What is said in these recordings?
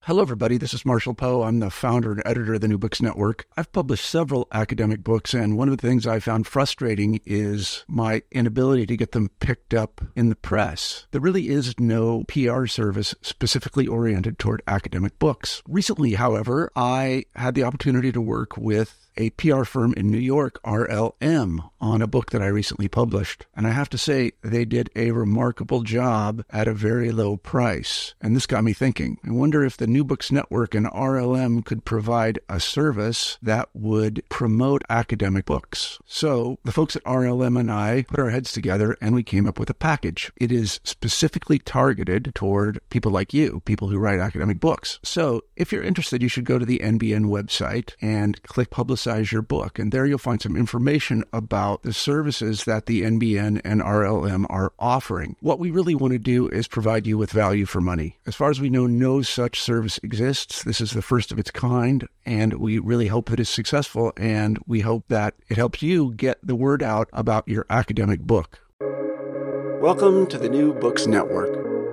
Hello, everybody. This is Marshall Poe. I'm the founder and editor of the New Books Network. I've published several academic books, and one of the things I found frustrating is my inability to get them picked up in the press. There really is no PR service specifically oriented toward academic books. Recently, however, I had the opportunity to work with a PR firm in New York, RLM, on a book that I recently published. And I have to say, they did a remarkable job at a very low price. And this got me thinking. I wonder if the New Books Network and RLM could provide a service that would promote academic books. So the folks at RLM and I put our heads together and we came up with a package. It is specifically targeted toward people like you, people who write academic books. So if you're interested, you should go to the NBN website and click Publicize Your Book. And there you'll find some information about the services that the NBN and RLM are offering. What we really want to do is provide you with value for money. As far as we know, no such service exists. This is the first of its kind, and we really hope that it's successful, and we hope that it helps you get the word out about your academic book. Welcome to the New Books Network.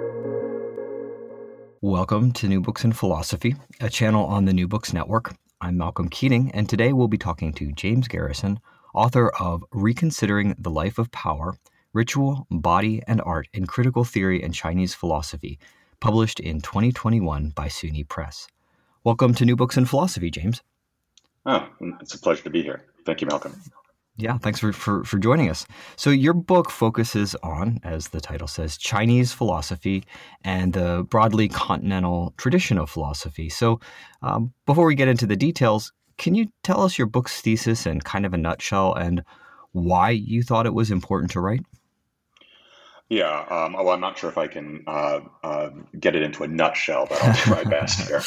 Welcome to New Books in Philosophy, a channel on the New Books Network. I'm Malcolm Keating, and today we'll be talking to James Garrison, author of Reconsidering the Life of Power, Ritual, Body, and Art in Critical Theory and Chinese Philosophy, published in 2021 by SUNY Press. Welcome to New Books in Philosophy, James. Oh, it's a pleasure to be here. Thank you, Malcolm. Yeah, thanks for joining us. So your book focuses on, as the title says, Chinese philosophy and the broadly continental tradition of philosophy. So before we get into the details, can you tell us your book's thesis in kind of a nutshell and why you thought it was important to write? Yeah, well, I'm not sure if I can get it into a nutshell, but I'll do my best here.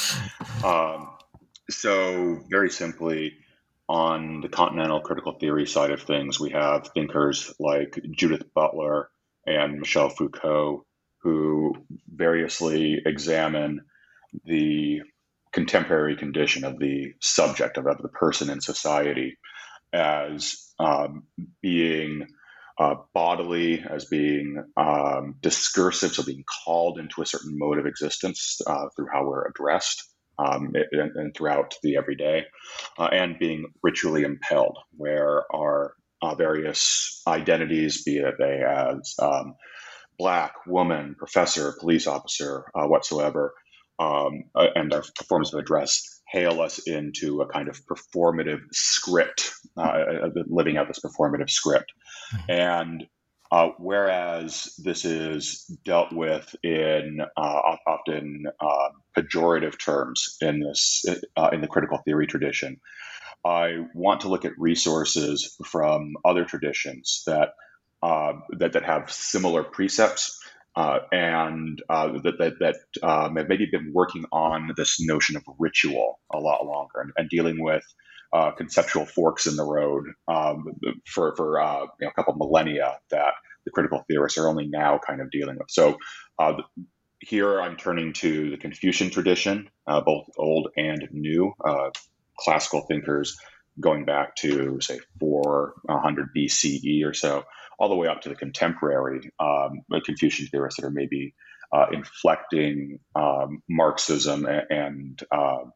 So very simply, on the continental critical theory side of things, we have thinkers like Judith Butler and Michel Foucault, who variously examine the contemporary condition of the subject, of the person in society, as being bodily, as being discursive, so being called into a certain mode of existence through how we're addressed. And throughout the everyday, and being ritually impelled, where our various identities, be it they as Black, woman, professor, police officer, whatsoever, and our forms of address hail us into a kind of performative script, living out this performative script. And whereas this is dealt with in often pejorative terms in the critical theory tradition, I want to look at resources from other traditions that have similar precepts and that have maybe been working on this notion of ritual a lot longer and dealing with conceptual forks in the road for a couple millennia that the critical theorists are only now kind of dealing with. So here I'm turning to the Confucian tradition, both old and new, classical thinkers going back to, say, 400 BCE or so, all the way up to the contemporary Confucian theorists that are maybe inflecting Marxism and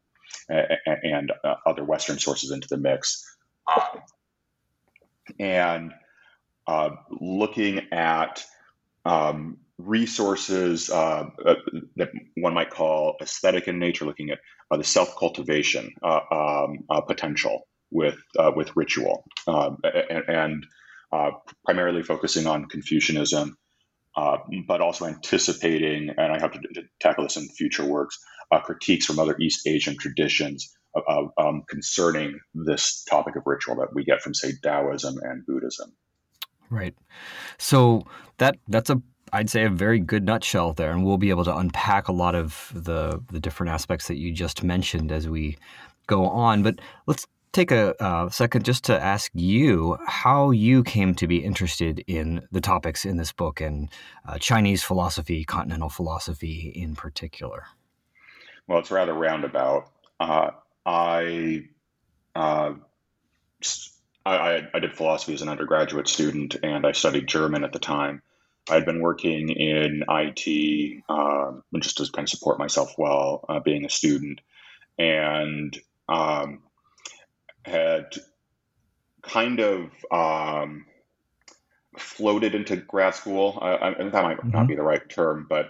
other Western sources into the mix. And looking at resources that one might call aesthetic in nature, looking at the self-cultivation potential with ritual, and primarily focusing on Confucianism, but also anticipating, and I have to tackle this in future works, critiques from other East Asian traditions concerning this topic of ritual that we get from, say, Taoism and Buddhism. Right. So that's I'd say a very good nutshell there, and we'll be able to unpack a lot of the different aspects that you just mentioned as we go on. But let's take a second just to ask you how you came to be interested in the topics in this book and Chinese philosophy, continental philosophy in particular. Well, it's rather roundabout. I did philosophy as an undergraduate student, and I studied German at the time. I'd been working in IT just to kind of support myself while being a student, and had kind of floated into grad school. That might not be the right term, but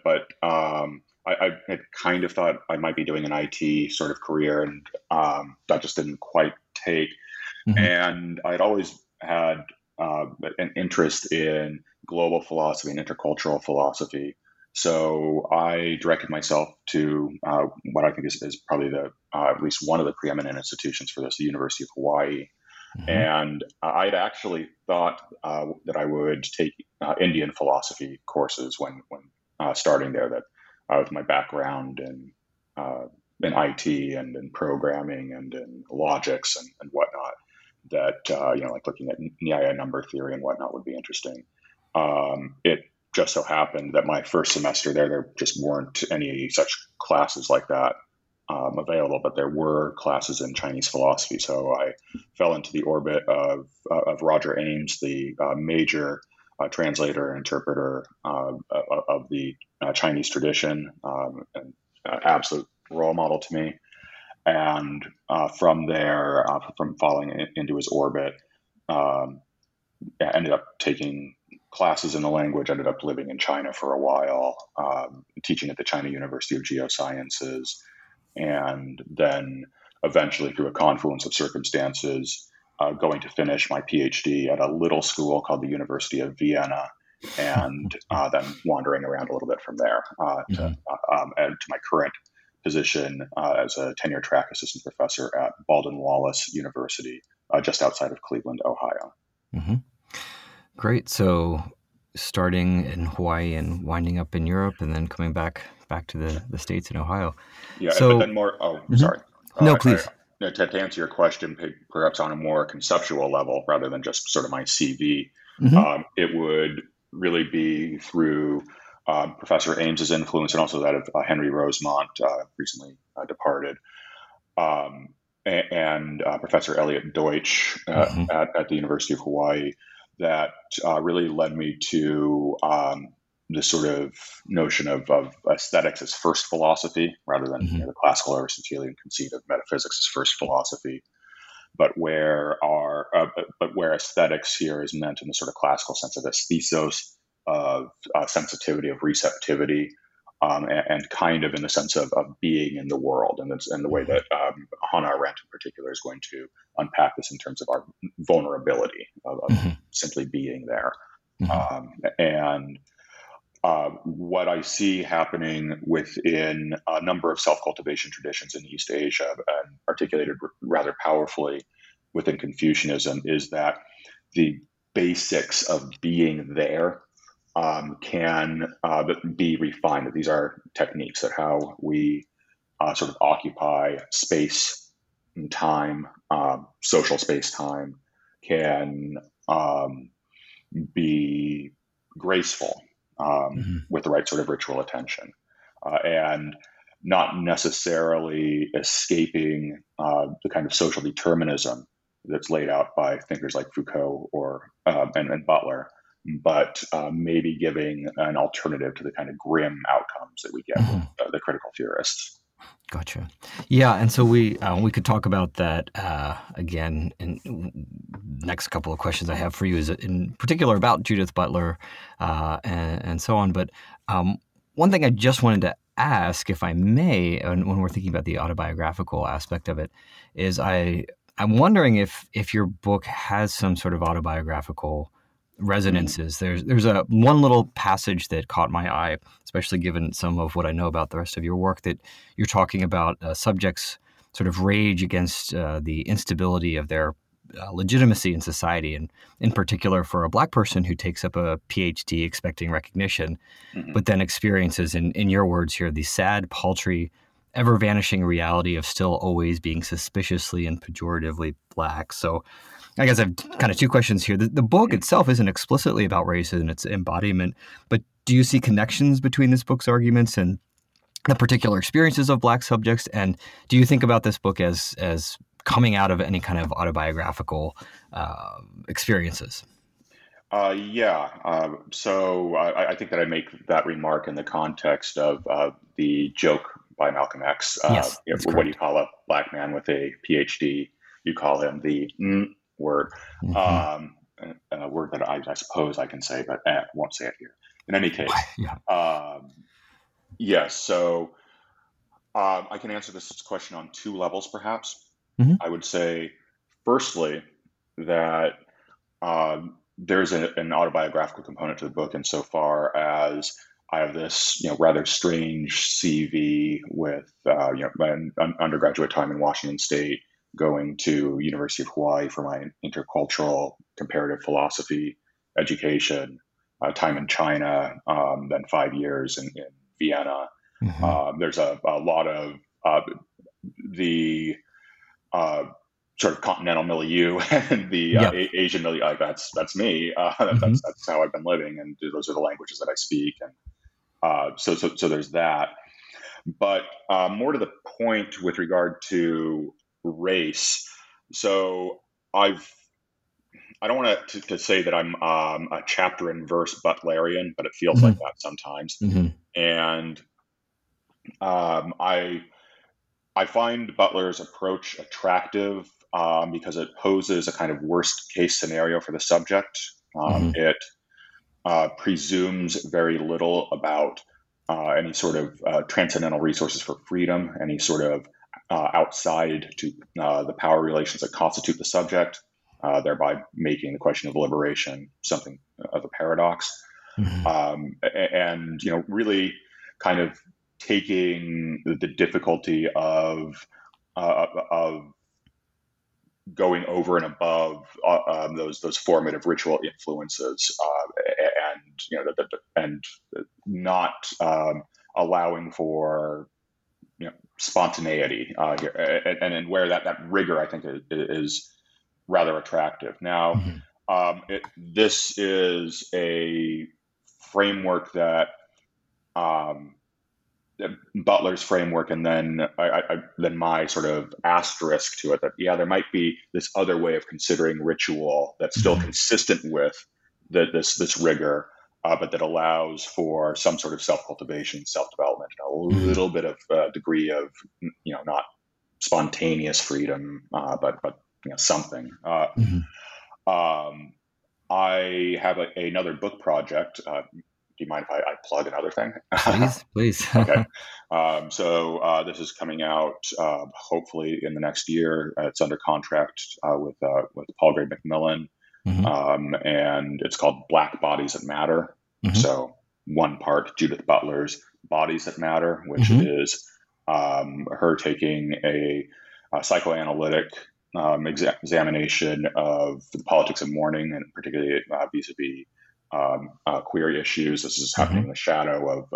I had kind of thought I might be doing an IT sort of career, and that just didn't quite take. And I'd always had an interest in global philosophy and intercultural philosophy. So I directed myself to what I think is probably at least one of the preeminent institutions for this, the University of Hawaii. And I'd actually thought that I would take Indian philosophy courses when starting there. That with my background in IT and in programming and in logics and whatnot, that like looking at Nyaya number theory and whatnot would be interesting. It just so happened that my first semester there just weren't any such classes like that available, but there were classes in Chinese philosophy. So I fell into the orbit of Roger Ames, the major translator and interpreter of the Chinese tradition, and absolute role model to me. And from there, from falling into his orbit, ended up taking classes in the language, ended up living in China for a while, teaching at the China University of Geosciences, and then eventually through a confluence of circumstances, going to finish my PhD at a little school called the University of Vienna, and then wandering around a little bit from there to my current position as a tenure track assistant professor at Baldwin Wallace University, just outside of Cleveland, Ohio. Great. So starting in Hawaii and winding up in Europe and then coming back to the States in Ohio. Yeah, so, but then more, sorry. No, please. To answer your question, perhaps on a more conceptual level, rather than just sort of my CV, it would really be through Professor Ames's influence and also that of Henry Rosemont, recently departed, and Professor Elliot Deutsch at the University of Hawaii, that really led me to this sort of notion of aesthetics as first philosophy, rather than the classical Aristotelian conceit of metaphysics as first philosophy, but where aesthetics here is meant in the sort of classical sense of aesthesos, of sensitivity, of receptivity, and kind of in the sense of being in the world, and the way that Hannah Arendt in particular is going to unpack this in terms of our vulnerability of simply being there. And what I see happening within a number of self-cultivation traditions in East Asia, and articulated rather powerfully within Confucianism, is that the basics of being there can be refined. That these are techniques, that how we sort of occupy space and time, social space-time, can be graceful with the right sort of ritual attention, and not necessarily escaping the kind of social determinism that's laid out by thinkers like Foucault and Butler, but maybe giving an alternative to the kind of grim outcomes that we get with the critical theorists. Gotcha. Yeah, and so we could talk about that again in next couple of questions I have for you, is in particular about Judith Butler and so on. But one thing I just wanted to ask, if I may, when we're thinking about the autobiographical aspect of it, is I'm wondering if your book has some sort of autobiographical resonances. There's one little passage that caught my eye, especially given some of what I know about the rest of your work, that you're talking about subjects' sort of rage against the instability of their legitimacy in society, and in particular for a Black person who takes up a PhD expecting recognition, but then experiences, in your words here, the sad, paltry, ever-vanishing reality of still always being suspiciously and pejoratively Black. So I guess I have kind of two questions here. The book itself isn't explicitly about race in its embodiment, but do you see connections between this book's arguments and the particular experiences of Black subjects? And do you think about this book as coming out of any kind of autobiographical experiences? Yeah. So I think that I make that remark in the context of the joke by Malcolm X. Yes, that's What do you correct. call a black man with a PhD? You call him the word, Hmm. um, a word that I suppose I can say, but won't say it here. In any case, Yeah. um, yes. So I can answer this question on two levels, perhaps. Hmm. I would say, firstly, that there's an autobiographical component to the book insofar as I have this, rather strange CV with, my undergraduate time in Washington State, going to University of Hawaii for my intercultural comparative philosophy education, time in China, then 5 years in Vienna. Hmm. There's a lot of uh, the uh, sort of continental milieu and the Yep. Asian milieu. Like that's me. Hmm. That's how I've been living, and those are the languages that I speak. And so there's that. But more to the point with regard to race. So I've I don't want to say that I'm a chapter and verse Butlerian, but it feels like Hmm. that sometimes. Hmm. And I find Butler's approach attractive because it poses a kind of worst case scenario for the subject. Hmm. It presumes very little about any sort of transcendental resources for freedom, any sort of outside to the power relations that constitute the subject, thereby making the question of liberation something of a paradox. Hmm. And really kind of taking the difficulty of going over and above those formative ritual influences, and and not allowing for spontaneity here, and where that rigor I think is rather attractive. Now, Hmm. this is a framework that um, Butler's framework, and then my sort of asterisk to it that there might be this other way of considering ritual that's still Hmm. consistent with this rigor, but that allows for some sort of self cultivation, self development, and a Hmm. little bit of degree of not spontaneous freedom, but something. Hmm. Um, I have another book project. Do you mind if I plug another thing? Please, please. Okay. So this is coming out hopefully in the next year. It's under contract with Paul Gray Macmillan, Hmm. and it's called Black Bodies That Matter. Hmm. So one part Judith Butler's Bodies That Matter, which Hmm. is her taking a psychoanalytic examination of the politics of mourning, and particularly vis-a-vis queer issues. This is happening in Hmm. the shadow of,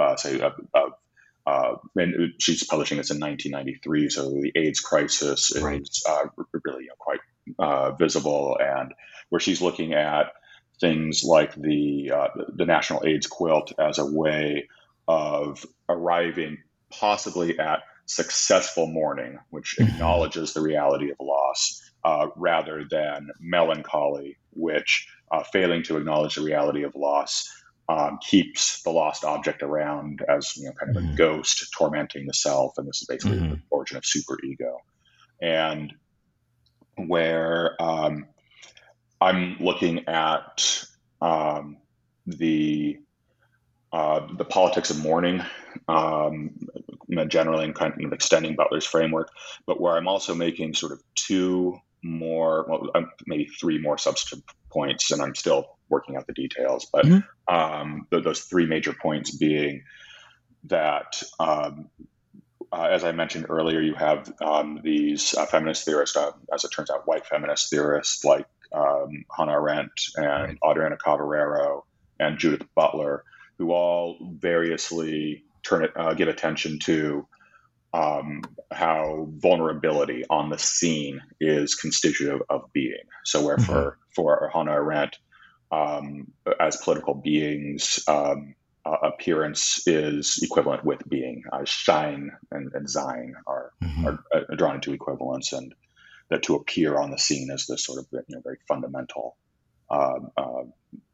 and she's publishing this in 1993. So the AIDS crisis Right. is really quite visible, and where she's looking at things like the National AIDS Quilt as a way of arriving possibly at successful mourning, which Hmm. acknowledges the reality of loss, rather than melancholy, which failing to acknowledge the reality of loss keeps the lost object around as kind of a Hmm. ghost tormenting the self, and this is basically the Hmm. origin of superego. And where I'm looking at um, the the politics of mourning, um, generally, and kind of extending Butler's framework, but where I'm also making sort of two more, well, maybe three more substantive points, and I'm still working out the details. But Hmm. those three major points being that, as I mentioned earlier, you have these feminist theorists, as it turns out, white feminist theorists like Hannah Arendt and Right. Adriana Cavarero and Judith Butler, who all variously give attention to how vulnerability on the scene is constitutive of being. So, where Hmm. for Hannah Arendt, as political beings, appearance is equivalent with being. Schein and Sein Hmm. are drawn into equivalence, and that to appear on the scene is this sort of very fundamental uh, uh,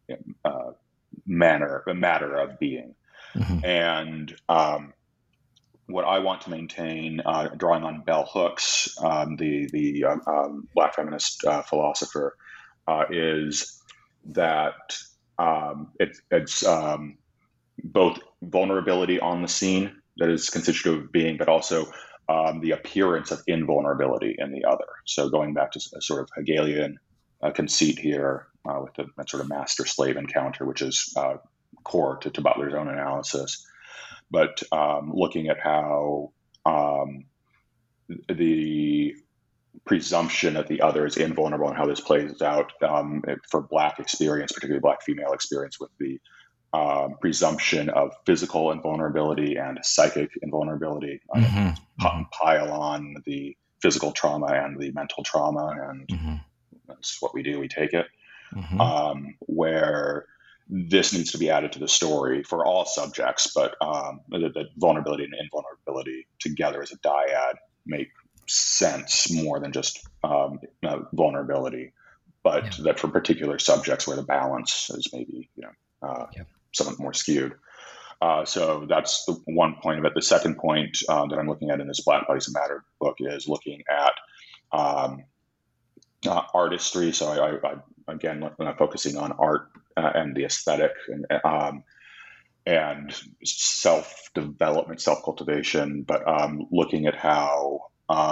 matter of being. Mm-hmm. And what I want to maintain, drawing on bell hooks, the Black feminist philosopher, is that it's both vulnerability on the scene that is constitutive of being, but also the appearance of invulnerability in the other. So going back to a sort of Hegelian conceit here with the sort of master-slave encounter, which is core to Butler's own analysis, but looking at how the presumption that the other is invulnerable and how this plays out for Black experience, particularly Black female experience, with the presumption of physical invulnerability and psychic invulnerability, pile on the physical trauma and the mental trauma, and that's what we do, we take it, where this needs to be added to the story for all subjects, but the vulnerability and invulnerability together as a dyad make sense more than just vulnerability, but that for particular subjects where the balance is maybe somewhat more skewed. So that's the one point of it. The second point that I'm looking at in this Black Bodies Matter book is looking at artistry. So I again, focusing on art and the aesthetic and self-development, self-cultivation, but looking at how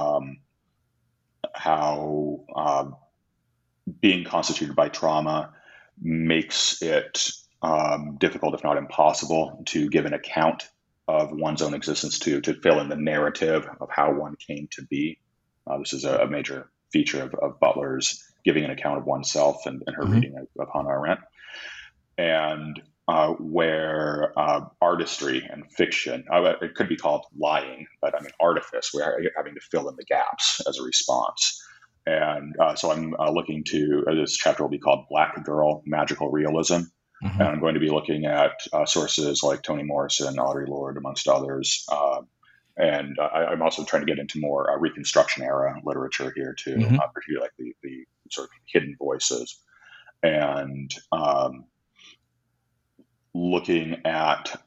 being constituted by trauma makes it difficult, if not impossible, to give an account of one's own existence, to fill in the narrative of how one came to be. This is a major feature of Butler's giving an account of oneself and her reading of Hannah Arendt. And where artistry and fiction, it could be called lying, but I mean artifice, where you're having to fill in the gaps as a response. And so I'm looking to, this chapter will be called Black Girl Magical Realism. And I'm going to be looking at sources like Toni Morrison, Audre Lorde, amongst others. And I'm also trying to get into more Reconstruction era literature here too, particularly like the sort of hidden voices. And looking at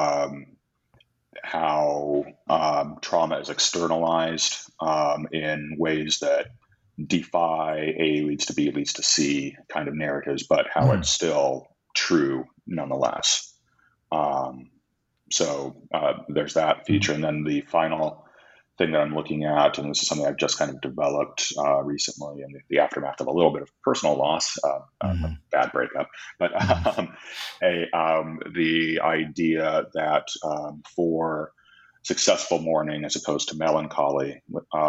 how trauma is externalized in ways that defy A leads to B leads to C kind of narratives, but how it's still true nonetheless. So there's that feature. And then the final thing that I'm looking at, and this is something I've just kind of developed recently in the aftermath of a little bit of personal loss, a bad breakup, but the idea that for successful mourning as opposed to melancholy,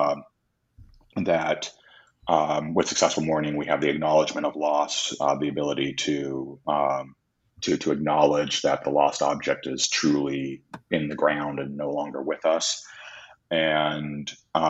that with successful mourning, we have the acknowledgement of loss, the ability to acknowledge that the lost object is truly in the ground and no longer with us. And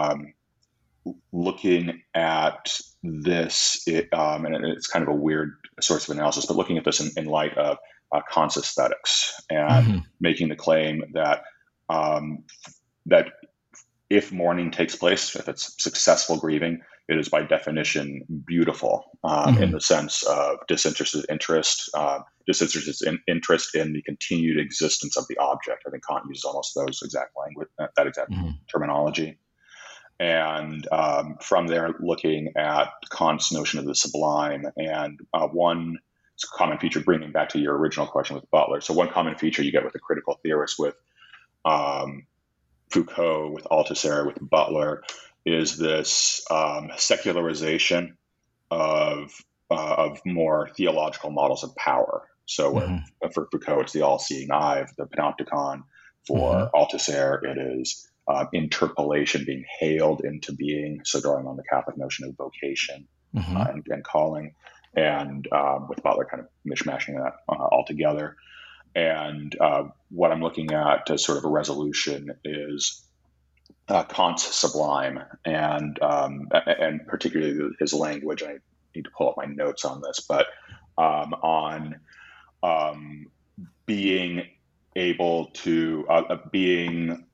looking at this, and it's kind of a weird source of analysis, but looking at this in light of Kant's aesthetics and making the claim that that if mourning takes place, if it's successful grieving, it is by definition beautiful in the sense of disinterested interest in the continued existence of the object. I think Kant uses almost those exact language, that exact terminology. And from there, looking at Kant's notion of the sublime, and one common feature, bringing back to your original question with Butler. So one common feature you get with a critical theorist, with Foucault, with Althusser, with Butler, is this secularization of more theological models of power. So for Foucault, it's the all-seeing eye, the panopticon. For Althusser, it is interpolation, being hailed into being, so drawing on the Catholic notion of vocation and calling, and with Butler kind of mishmashing that all together. And what I'm looking at as sort of a resolution is Kant's sublime, and particularly his language. I need to pull up my notes on this, but on being able to being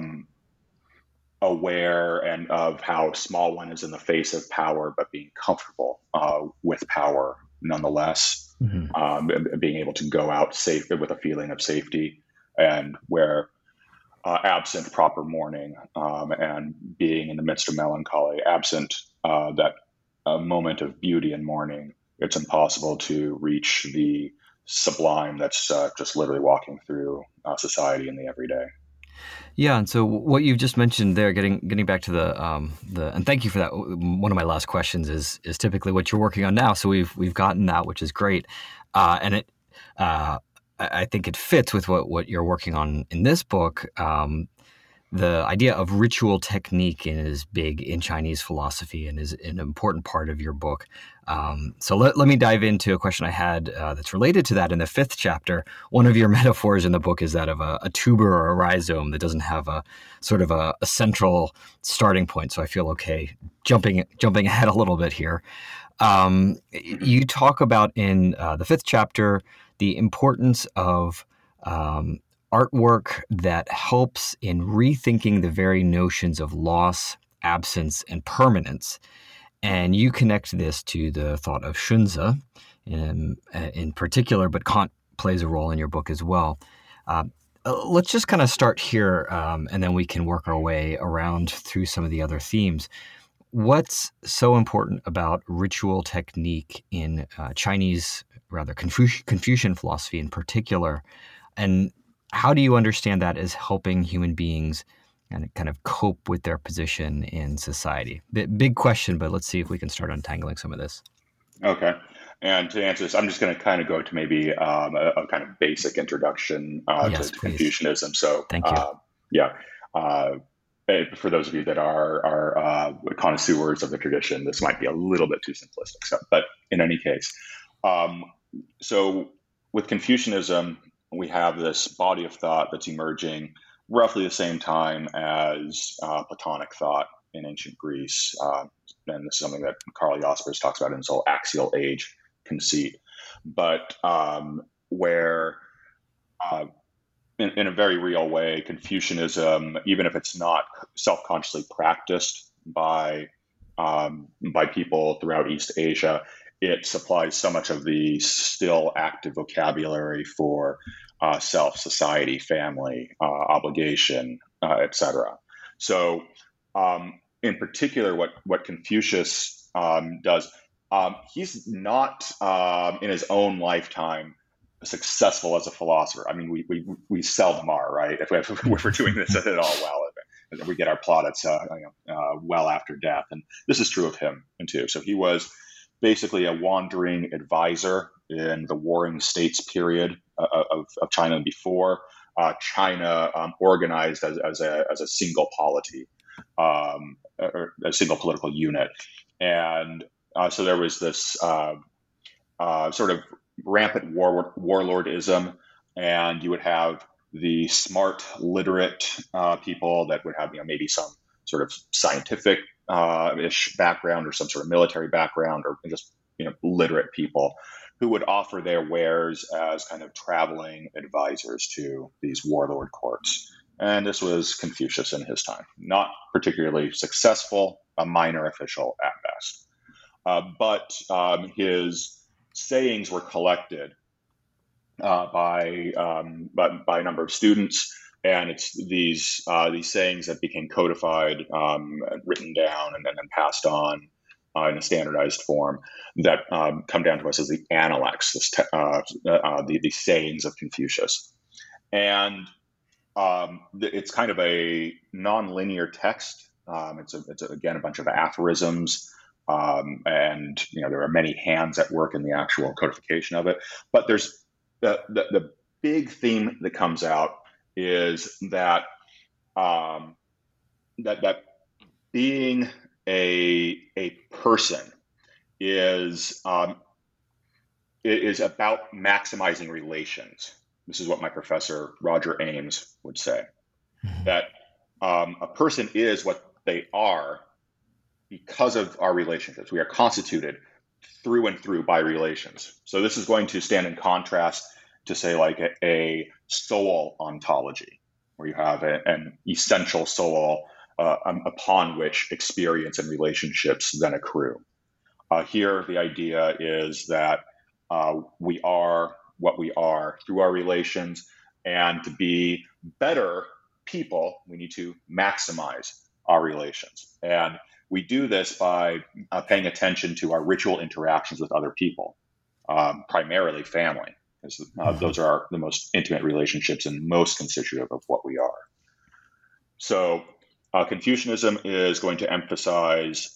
aware and of how small one is in the face of power, but being comfortable with power nonetheless, Mhm. being able to go out safe with a feeling of safety, and where absent proper mourning and being in the midst of melancholy, absent that moment of beauty and mourning, it's impossible to reach the sublime that's just literally walking through society in the everyday. Yeah, and so what you've just mentioned there, getting back to the and thank you for that. One of my last questions is typically what you're working on now. So we've gotten that, which is great, and it I think it fits with what you're working on in this book. The idea of ritual technique is big in Chinese philosophy and is an important part of your book. So let me dive into a question I had that's related to that in the 5th chapter. One of your metaphors in the book is that of a tuber or a rhizome that doesn't have a sort of a central starting point. So I feel okay jumping ahead a little bit here. You talk about in the 5th chapter the importance of artwork that helps in rethinking the very notions of loss, absence, and permanence. And you connect this to the thought of Xunzi in particular, but Kant plays a role in your book as well. Let's just kind of start here, and then we can work our way around through some of the other themes. What's so important about ritual technique in Chinese, rather Confucian philosophy in particular, and how do you understand that as helping human beings and kind of cope with their position in society? Big question, but let's see if we can start untangling some of this. Okay. And to answer this, I'm just going to kind of go to maybe a kind of basic introduction Yes, to please. Confucianism. So, Thank you. Yeah. For those of you that are connoisseurs of the tradition, this might be a little bit too simplistic. So, but in any case, so with Confucianism, we have this body of thought that's emerging roughly the same time as Platonic thought in ancient Greece. And this is something that Karl Jaspers talks about in his whole axial age conceit. But where, in a very real way, Confucianism, even if it's not self-consciously practiced by people throughout East Asia, it supplies so much of the still active vocabulary for self, society, family, obligation, etc. So, in particular, what Confucius does, he's not in his own lifetime successful as a philosopher. I mean, we seldom are, right? If we're doing this at all well, we get our plaudits well after death, and this is true of him too. So he was basically a wandering advisor in the Warring States period of China before China organized as a single polity, or a single political unit. And so there was this sort of rampant warlordism, and you would have the smart, literate people that would have maybe some sort of scientific ish background or some sort of military background, or just literate people who would offer their wares as kind of traveling advisors to these warlord courts. And this was Confucius in his time. Not particularly successful, a minor official at best. But his sayings were collected by a number of students, and it's these sayings that became codified, written down, and then passed on in a standardized form that come down to us as the Analects, the sayings of Confucius. And it's kind of a non-linear text. It's again a bunch of aphorisms, and there are many hands at work in the actual codification of it. But there's the big theme that comes out is that that being a person is about maximizing relations. This is what my professor Roger Ames would say, that a person is what they are because of our relationships. We are constituted through and through by relations. So this is going to stand in contrast to, say, like a soul ontology, where you have an essential soul upon which experience and relationships then accrue. Here, the idea is that we are what we are through our relations, and to be better people, we need to maximize our relations. And we do this by paying attention to our ritual interactions with other people, primarily family, because those are the most intimate relationships and most constitutive of what we are. So Confucianism is going to emphasize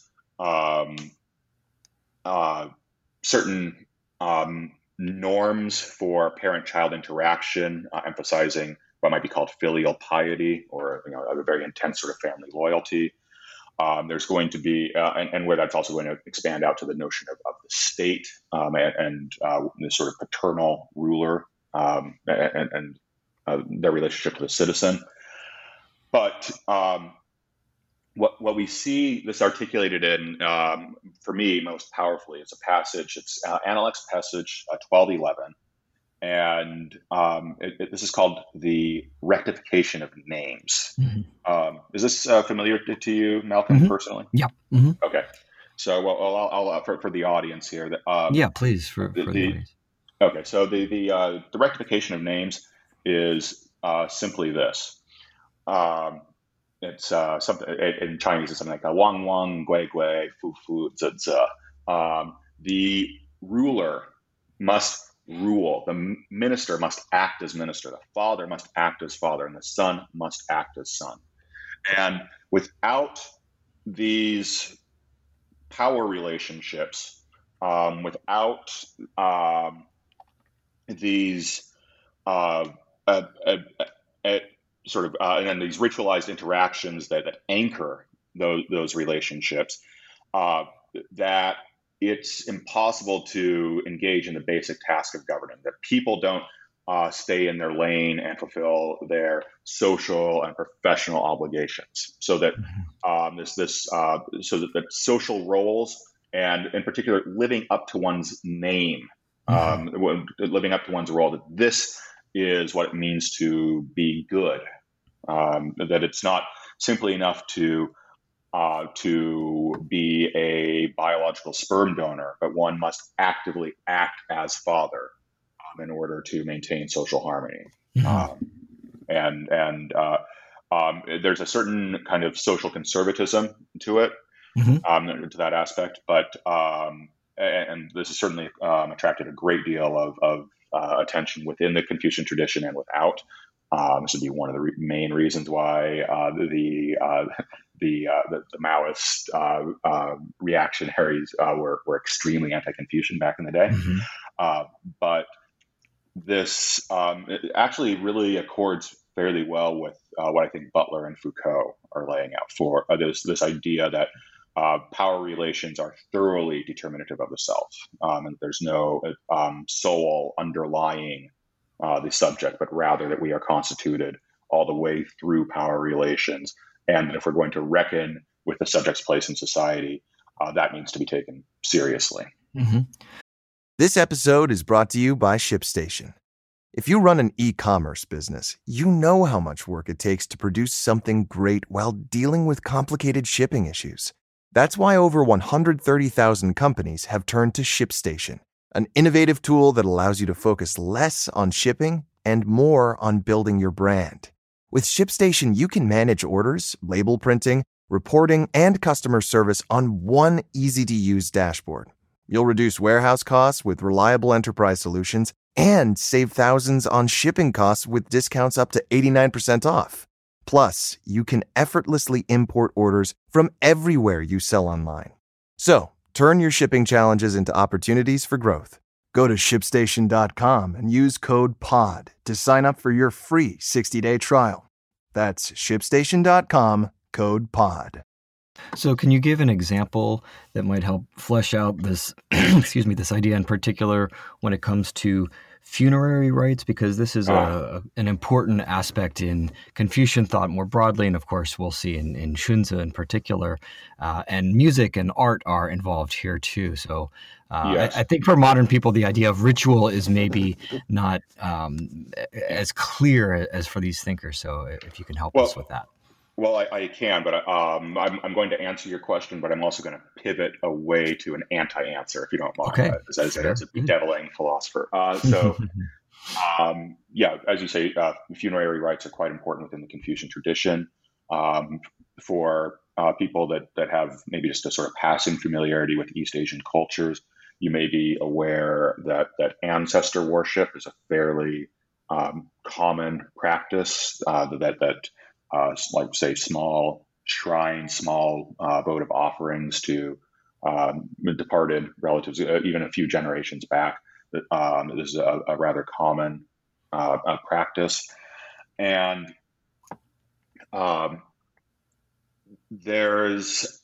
certain norms for parent-child interaction, emphasizing what might be called filial piety, or a very intense sort of family loyalty. There's going to be, and where that's also going to expand out to the notion of the state and this sort of paternal ruler and their relationship to the citizen. But what we see this articulated in, for me, most powerfully, is a passage. It's Analect's passage 12:11, and this is called the rectification of names. Mm-hmm. Is this familiar to you, Malcolm, mm-hmm. personally? Yeah. Mm-hmm. Okay. So, I'll for the audience here. Yeah, please for the audience. Okay. So the rectification of names is simply this. It's something in Chinese. It's something like wang wang, gui gui, fu fu, zi zi. The ruler must rule. The minister must act as minister. The father must act as father, and the son must act as son. And without these power relationships, without these sort of and then these ritualized interactions that anchor those relationships, that it's impossible to engage in the basic task of governing. That people don't stay in their lane and fulfill their social and professional obligations. So that so that social roles, and in particular living up to one's name, living up to one's role, that this is what it means to be good. That it's not simply enough to be a biological sperm donor, but one must actively act as father in order to maintain social harmony. Mm-hmm. There's a certain kind of social conservatism to it, mm-hmm. To that aspect, but and this has certainly attracted a great deal of attention within the Confucian tradition and without. This would be one of the main reasons why the Maoist reactionaries were extremely anti-Confucian back in the day. Mm-hmm. But this actually really accords fairly well with what I think Butler and Foucault are laying out for this idea that power relations are thoroughly determinative of the self, and there's no soul underlying the subject, but rather that we are constituted all the way through power relations. And if we're going to reckon with the subject's place in society, that needs to be taken seriously. Mm-hmm. This episode is brought to you by ShipStation. If you run an e-commerce business, you know how much work it takes to produce something great while dealing with complicated shipping issues. That's why over 130,000 companies have turned to ShipStation, an innovative tool that allows you to focus less on shipping and more on building your brand. With ShipStation, you can manage orders, label printing, reporting, and customer service on one easy-to-use dashboard. You'll reduce warehouse costs with reliable enterprise solutions and save thousands on shipping costs with discounts up to 89% off. Plus, you can effortlessly import orders from everywhere you sell online. So, turn your shipping challenges into opportunities for growth. Go to ShipStation.com and use code POD to sign up for your free 60-day trial. That's ShipStation.com, code POD. So can you give an example that might help flesh out this, this idea in particular when it comes to funerary rites? Because this is an important aspect in Confucian thought more broadly, and of course we'll see in Xunzi in particular. And music and art are involved here too. So yes. I think for modern people, the idea of ritual is maybe not as clear as for these thinkers. So if you can help us with that. Well, I can, but I'm going to answer your question, but I'm also going to pivot away to an anti-answer, if you don't mind, Okay, as a fair. bedeviling philosopher. Yeah, as you say, funerary rites are quite important within the Confucian tradition. Um, for people that have maybe just a sort of passing familiarity with East Asian cultures, you may be aware that ancestor worship is a fairly common practice. Like say small shrines, small votive offerings to departed relatives, even a few generations back. This is a rather common practice, and um, there's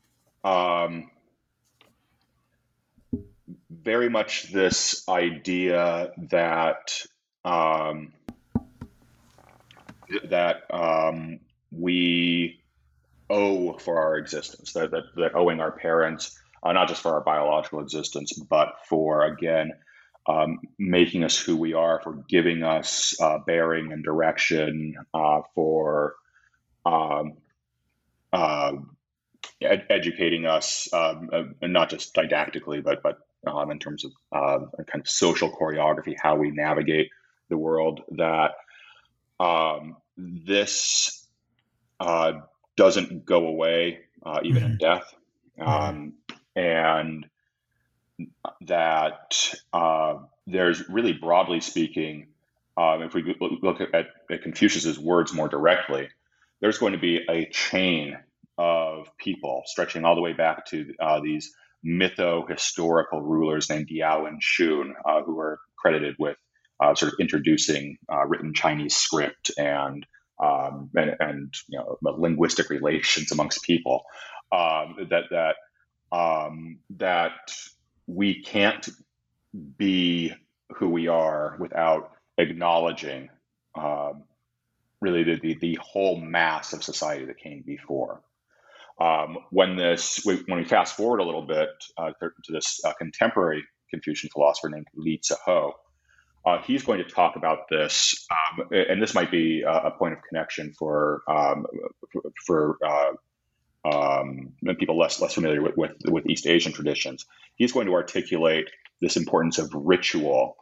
very much this idea um, that we owe for our existence, that owing our parents, not just for our biological existence, but for, again, making us who we are, for giving us bearing and direction, for um, uh, educating us, and not just didactically, but in terms of a kind of social choreography, how we navigate the world, that this uh, doesn't go away even in death. And that there's really, broadly speaking, if we look at Confucius's words more directly, there's going to be a chain of people stretching all the way back to these mytho-historical rulers named Yao and Shun, who are credited with sort of introducing written Chinese script and linguistic relations amongst people. That we can't be who we are without acknowledging really the whole mass of society that came before. When we fast forward a little bit to this contemporary Confucian philosopher named Li Ziho, he's going to talk about this, and this might be a point of connection for people less familiar with East Asian traditions. He's going to articulate this importance of ritual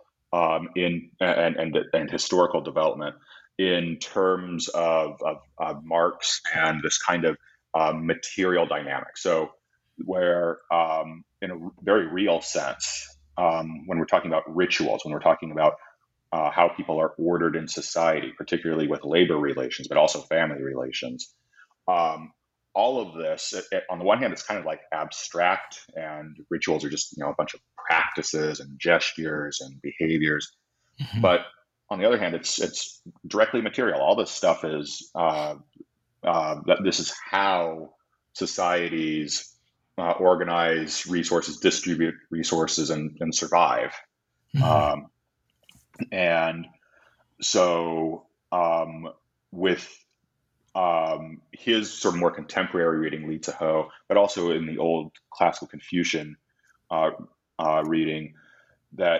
and historical development in terms of marks and this kind of material dynamic. So, where in a very real sense, when we're talking about rituals, when we're talking about how people are ordered in society, particularly with labor relations, but also family relations. All of this, on the one hand, it's kind of like abstract, and rituals are just a bunch of practices and gestures and behaviors. Mm-hmm. But on the other hand, it's directly material. All this stuff is that this is how societies organize resources, distribute resources, and survive. Mm-hmm. And so, with his sort of more contemporary reading, Li Ziho, but also in the old classical Confucian reading, that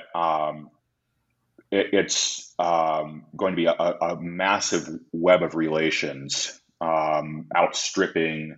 it's going to be a massive web of relations, outstripping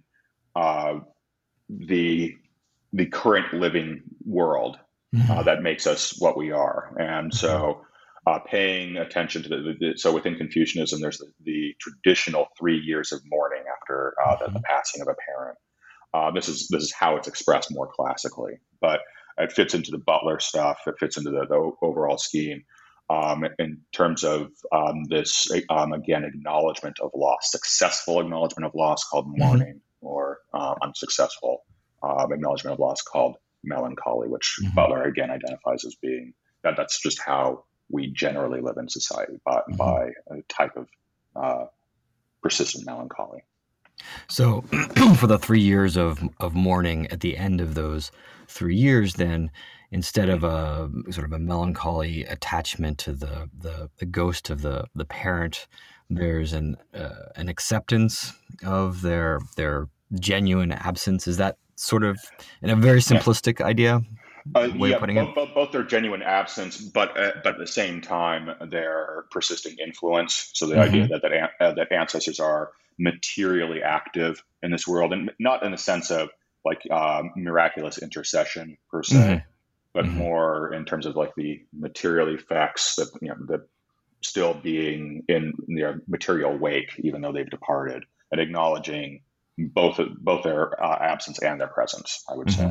the current living world that makes us what we are. And so paying attention to so within Confucianism, there's the traditional 3 years of mourning after the passing of a parent. This is how it's expressed more classically, but it fits into the Butler stuff. It fits into the overall scheme in terms of this again, acknowledgement of loss, successful acknowledgement of loss called mourning, or unsuccessful acknowledgement of loss called melancholy, which Butler again identifies as being that's just how we generally live in society, by a type of persistent melancholy. So for the 3 years of mourning, at the end of those 3 years, then instead of a sort of a melancholy attachment to the ghost of the parent, there's an acceptance of their genuine absence. Is that sort of in a very simplistic idea? way of putting it? Both their genuine absence, but at the same time, their persisting influence. So the idea that ancestors are materially active in this world, and not in the sense of like miraculous intercession per se, but more in terms of like the material effects that that still being in their material wake, even though they've departed, and acknowledging both their absence and their presence, I would say.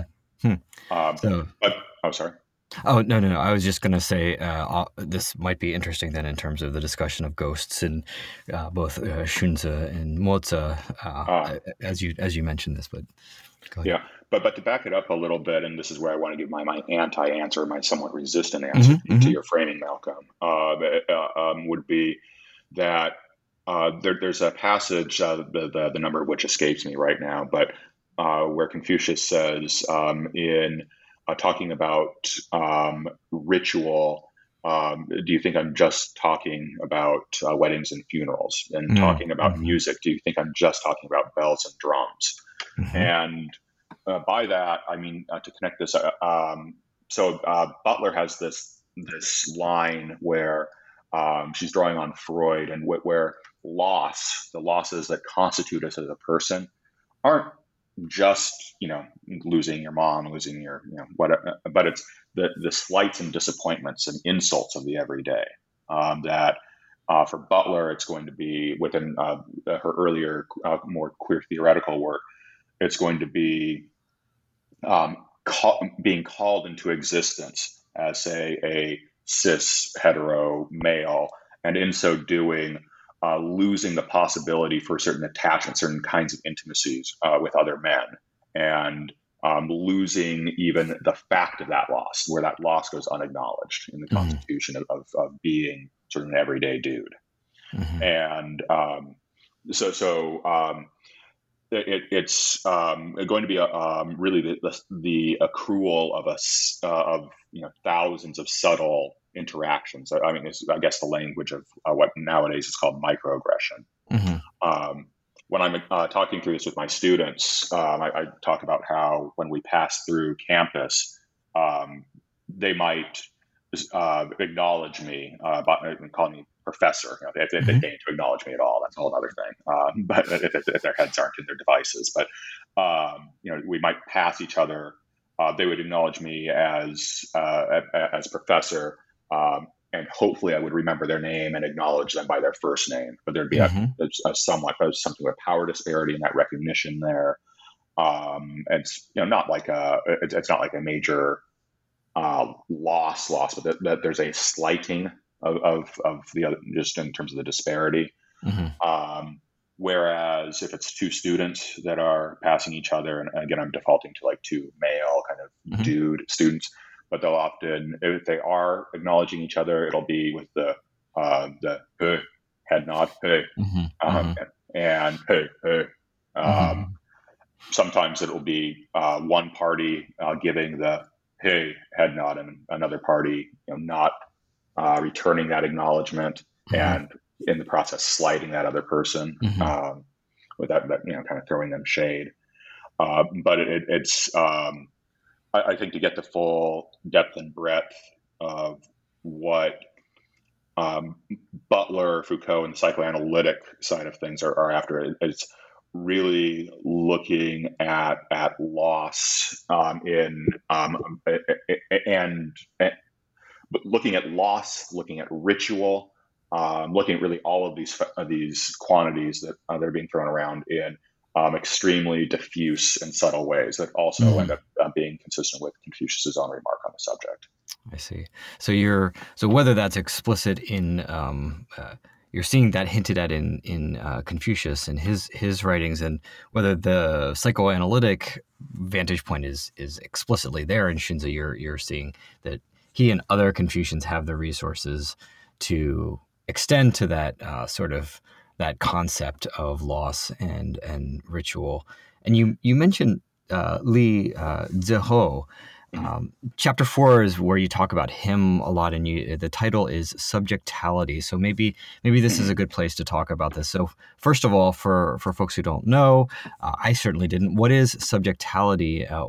Sorry. Oh, no. I was just going to say this might be interesting then in terms of the discussion of ghosts in both Xunzi and Mozi, as you mentioned this, but go ahead. Yeah. But to back it up a little bit, and this is where I want to give my anti-answer, my somewhat resistant answer to your framing, Malcolm, would be that there's a passage, the number of which escapes me right now, but where Confucius says in talking about ritual, do you think I'm just talking about weddings and funerals? And talking about music, do you think I'm just talking about bells and drums? And by that, I mean, to connect this, so Butler has this line where she's drawing on Freud, and where the losses that constitute us as a person aren't just, losing your mom, losing your, whatever, but it's the slights and disappointments and insults of the everyday. That for Butler, it's going to be within her earlier, more queer theoretical work, it's going to be being called into existence as, say, a cis hetero male, and in so doing, losing the possibility for certain attachments, certain kinds of intimacies with other men, and losing even the fact of that loss, where that loss goes unacknowledged in the constitution of being sort of an everyday dude. And it's going to be really the accrual of thousands of subtle interactions. I mean, I guess the language of what nowadays is called microaggression. When I'm talking through this with my students, I talk about how when we pass through campus, they might acknowledge me by calling me professor. If they deign to acknowledge me at all, that's a whole other thing. But if their heads aren't in their devices, but we might pass each other. They would acknowledge me as professor, and hopefully I would remember their name and acknowledge them by their first name. But there'd be something of power disparity in that recognition there. It's not like it's not like a major loss, but that there's a slighting of the other, just in terms of the disparity. Whereas if it's two students that are passing each other, and again, I'm defaulting to like two male kind of dude students, but they'll often, if they are acknowledging each other, it'll be with the head nod, and sometimes it will be one party giving the hey head nod, and another party not returning that acknowledgement, and in the process slighting that other person with that kind of throwing them shade. But it's I think to get the full depth and breadth of what Butler, Foucault, and the psychoanalytic side of things are after, it's really looking at loss looking at loss, looking at ritual, looking at really all of these quantities that are being thrown around in extremely diffuse and subtle ways that also end up being consistent with Confucius's own remark on the subject. I see. So whether that's explicit in you're seeing that hinted at in Confucius and his writings, and whether the psychoanalytic vantage point is explicitly there in Xunzi, you're seeing that he and other Confucians have the resources to extend to that sort of that concept of loss and ritual. And you mentioned Li Ziho. Chapter 4 is where you talk about him a lot, and the title is Subjectality. So maybe this is a good place to talk about this. So first of all, for folks who don't know, I certainly didn't. What is subjectality?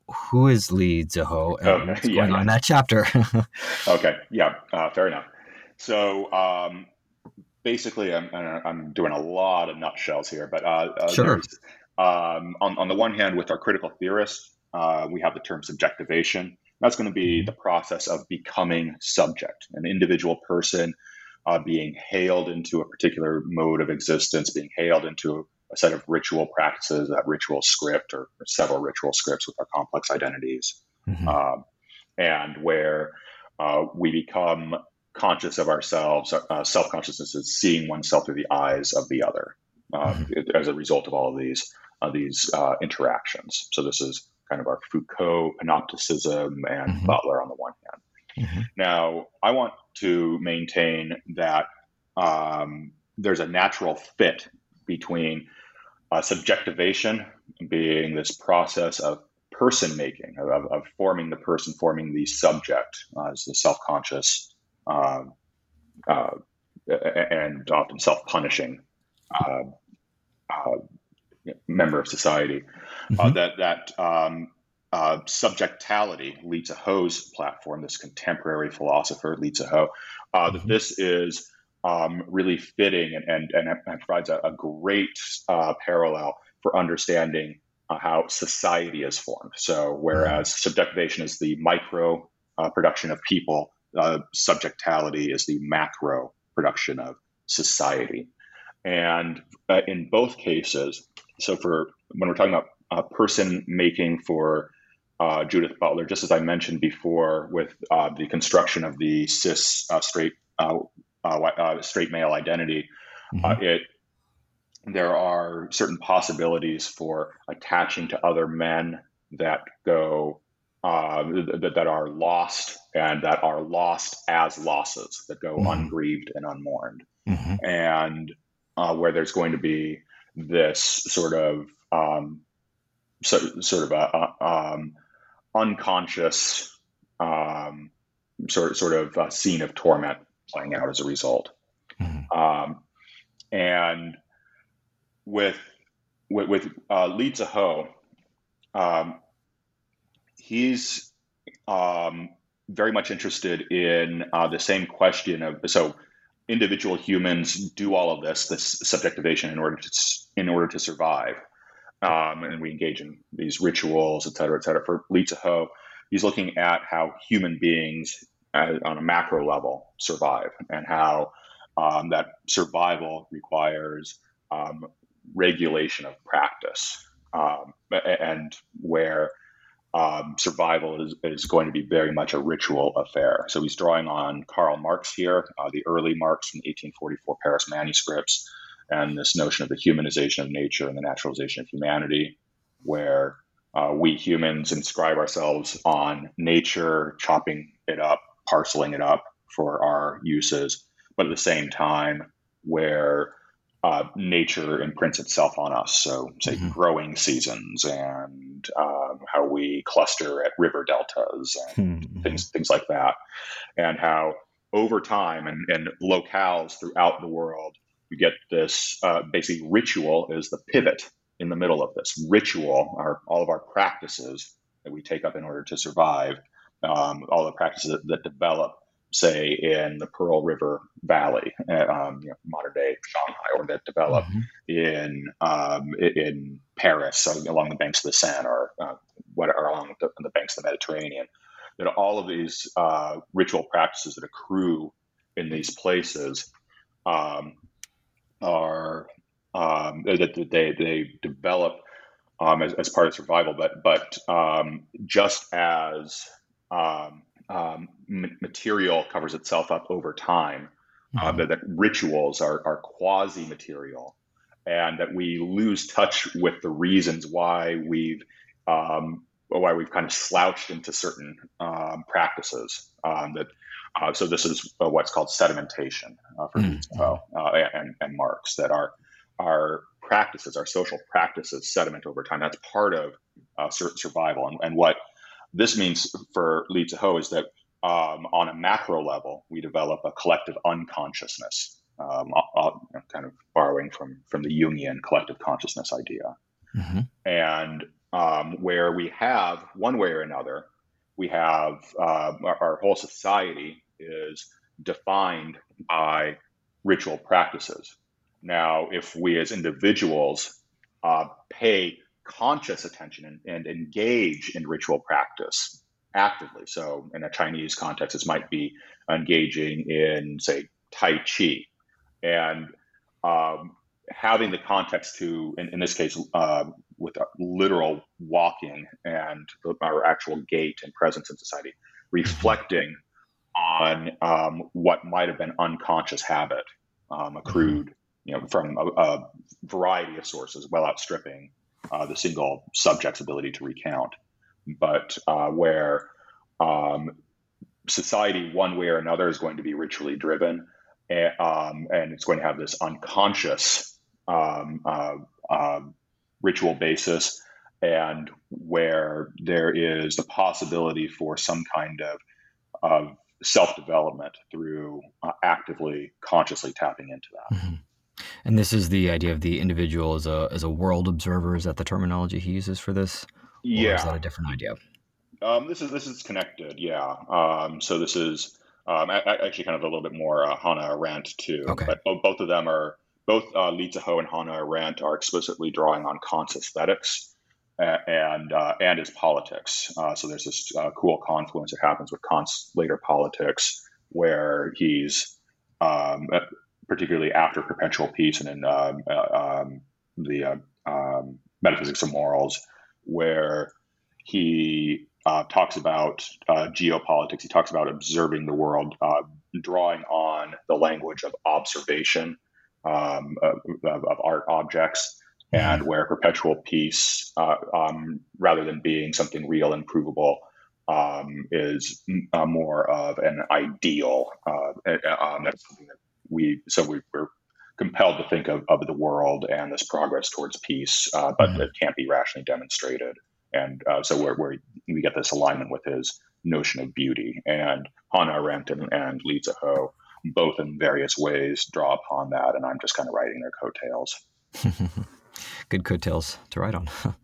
who is Li Ziho and what's going on in that chapter? Okay, yeah, fair enough. So basically, I'm doing a lot of nutshells here, but Sure. there's on the one hand, with our critical theorists, we have the term subjectivation. That's going to be the process of becoming subject, an individual person being hailed into a particular mode of existence, being hailed into a set of ritual practices, that ritual script or several ritual scripts with our complex identities, and where we become conscious of ourselves. Self-consciousness is seeing oneself through the eyes of the other as a result of all of these interactions. So this is kind of our Foucault panopticism and Butler on the one hand. Now, I want to maintain that there's a natural fit between subjectivation being this process of person making, of forming the person, forming the subject as the self-conscious and often self-punishing member of society. That subjectality, Li Ziho's platform, this contemporary philosopher, Li Ziho, that this is really fitting and provides a great parallel for understanding how society is formed. So whereas subjectivation is the micro production of people, subjectality is the macro production of society. And in both cases, so for when we're talking about person making for Judith Butler, just as I mentioned before, with the construction of the cis straight male identity, there are certain possibilities for attaching to other men that go that are lost and that are lost as losses that go ungrieved and unmourned, and where there's going to be this sort of unconscious sort of scene of torment playing out as a result. And with Li Ziho, he's very much interested in the same question of, so individual humans do all of this subjectivation in order to survive, and we engage in these rituals, et cetera, et cetera. For Li Ziho, he's looking at how human beings on a macro level survive, and how that survival requires regulation of practice, and where survival is going to be very much a ritual affair. So he's drawing on Karl Marx here, the early Marx from 1844 Paris manuscripts, and this notion of the humanization of nature and the naturalization of humanity, where we humans inscribe ourselves on nature, chopping it up, parceling it up for our uses, but at the same time where nature imprints itself on us. So, say, growing seasons and how we cluster at river deltas and things like that, and how over time and locales throughout the world, we get this basically ritual is the pivot in the middle of this. Ritual are all of our practices that we take up in order to survive, all the practices that develop, say, in the Pearl River Valley, modern day Shanghai, or that develop in Paris, along the banks of the Seine, or along the banks of the Mediterranean. That all of these ritual practices that accrue in these places are that they develop as part of survival, but just as material covers itself up over time, that rituals are quasi-material, and that we lose touch with the reasons why we've kind of slouched into certain practices. So this is what's called sedimentation for Foucault and Marx, that our practices, our social practices, sediment over time. That's part of survival, and what this means for Li Ziho is that on a macro level, we develop a collective unconsciousness, kind of borrowing from the Jungian collective consciousness idea. And where we have, one way or another, we have our whole society is defined by ritual practices. Now, if we as individuals pay conscious attention and engage in ritual practice actively, so in a Chinese context, this might be engaging in, say, Tai Chi, and having the context to, in this case, with literal walking and our actual gait and presence in society, reflecting on what might have been unconscious habit accrued, from a variety of sources, well outstripping the single subject's ability to recount. But where society, one way or another, is going to be ritually driven, and it's going to have this unconscious ritual basis, and where there is the possibility for some kind of self-development through actively, consciously tapping into that. Mm-hmm. And this is the idea of the individual as a world observer. Is that the terminology he uses for this? Yeah. Or is that a different idea? This is connected. Yeah. So this is actually kind of a little bit more Hannah Arendt too. Okay. But both of them are, both Li Ziho and Hannah Arendt are explicitly drawing on Kant's aesthetics and his politics. So there's this cool confluence that happens with Kant's later politics, where he's particularly after Perpetual Peace and in the Metaphysics of Morals, where he talks about geopolitics. He talks about observing the world, drawing on the language of observation of art objects, and where Perpetual Peace, rather than being something real and provable, is more of an ideal. That's something that we're compelled to think of the world and this progress towards peace, but it can't be rationally demonstrated. And so where we get this alignment with his notion of beauty. And Hannah Arendt and Li Ziho, both in various ways, draw upon that, and I'm just kind of riding their coattails. Good coattails to ride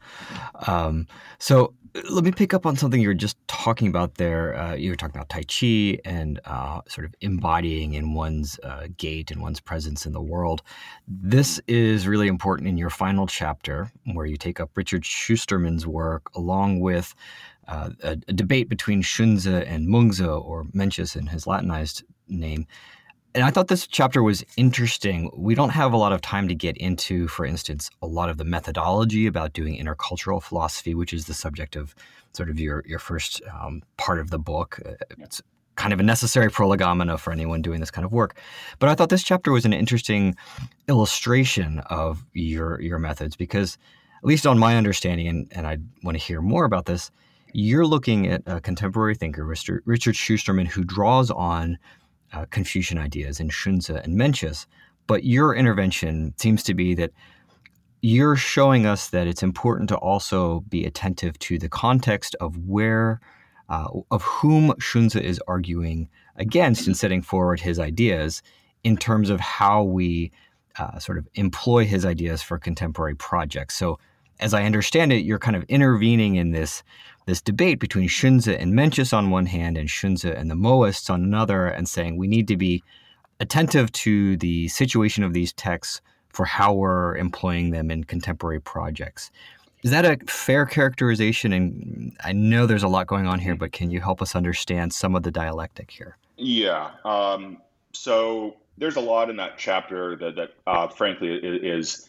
on. So let me pick up on something you were just talking about there. You were talking about Tai Chi and sort of embodying in one's gait and one's presence in the world. This is really important in your final chapter, where you take up Richard Schusterman's work along with a debate between Xunzi and Mengzi, or Mencius in his Latinized name. And I thought this chapter was interesting. We don't have a lot of time to get into, for instance, a lot of the methodology about doing intercultural philosophy, which is the subject of sort of your first part of the book. It's kind of a necessary prolegomena for anyone doing this kind of work. But I thought this chapter was an interesting illustration of your methods, because at least on my understanding, and I want to hear more about this, you're looking at a contemporary thinker, Richard Schusterman, who draws on Confucian ideas in Xunzi and Mencius, but your intervention seems to be that you're showing us that it's important to also be attentive to the context of where, of whom Xunzi is arguing against and setting forward his ideas in terms of how we sort of employ his ideas for contemporary projects. So as I understand it, you're kind of intervening in this debate between Xunzi and Mencius on one hand and Xunzi and the Mohists on another, and saying we need to be attentive to the situation of these texts for how we're employing them in contemporary projects. Is that a fair characterization? And I know there's a lot going on here, but can you help us understand some of the dialectic here? Yeah. So there's a lot in that chapter that frankly is